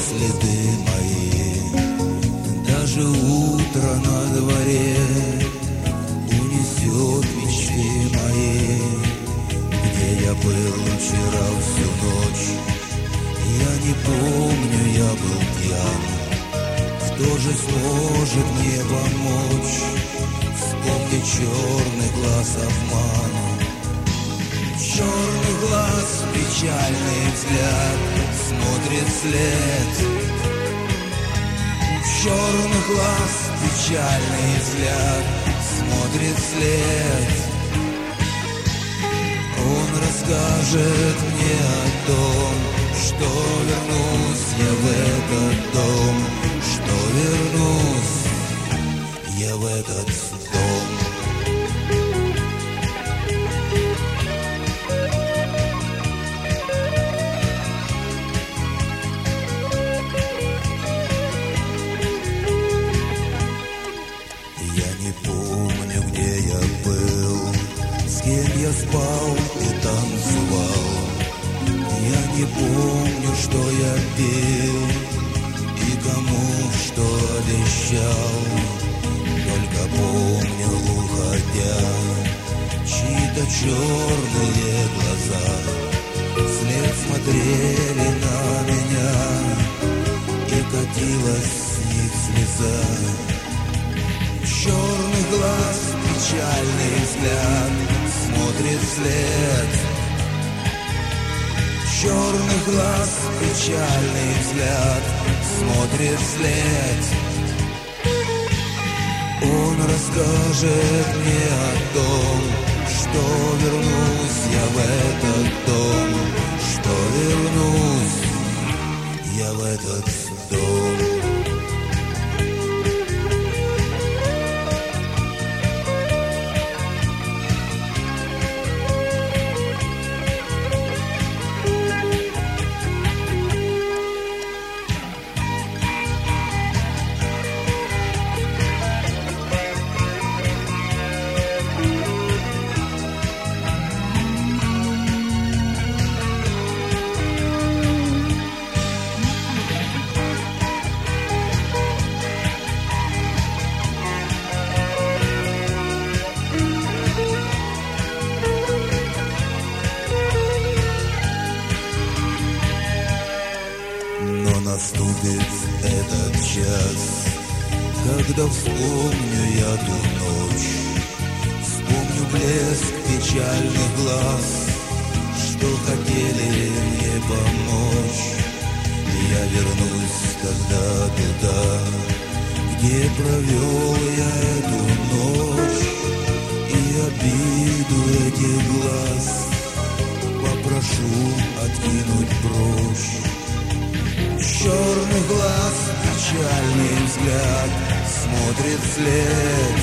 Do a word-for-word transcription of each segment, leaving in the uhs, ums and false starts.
следы мои. Даже утро на дворе унесет мечты мои. Где я был вчера всю ночь, я не помню, я был пьян. Кто же сможет мне помочь? Вспомни черный глаз обмана. Черный глаз, печальный взгляд, смотрит вслед. Черный глаз, печальный взгляд, смотрит вслед. Он расскажет мне о том, что вернусь я в этот дом, что вернусь я в этот дом. Я спал и танцевал, я не помню, что я пел и кому что обещал. Только помню, уходя, чьи-то черные глаза вслед смотрели на меня, и катилась с них слеза. Черный глаз, печальный взгляд, смотрит вслед. Черный глаз, печальный взгляд, смотрит вслед. Он расскажет мне о том, что вернусь я в этот дом, что вернусь я в этот дом. Наступит этот час, когда вспомню я ту ночь, вспомню блеск печальных глаз, что хотели мне помочь. Я вернусь тогда туда, где провел я эту ночь, и обиду этих глаз попрошу откинуть прочь. Черный глаз, печальный взгляд, смотрит вслед.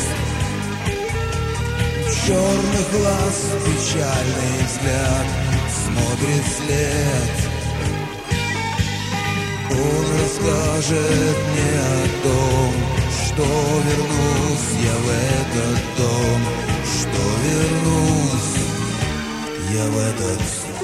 Черный глаз, печальный взгляд, смотрит вслед. Он расскажет мне о том, что вернусь я в этот дом, что вернусь я в этот дом.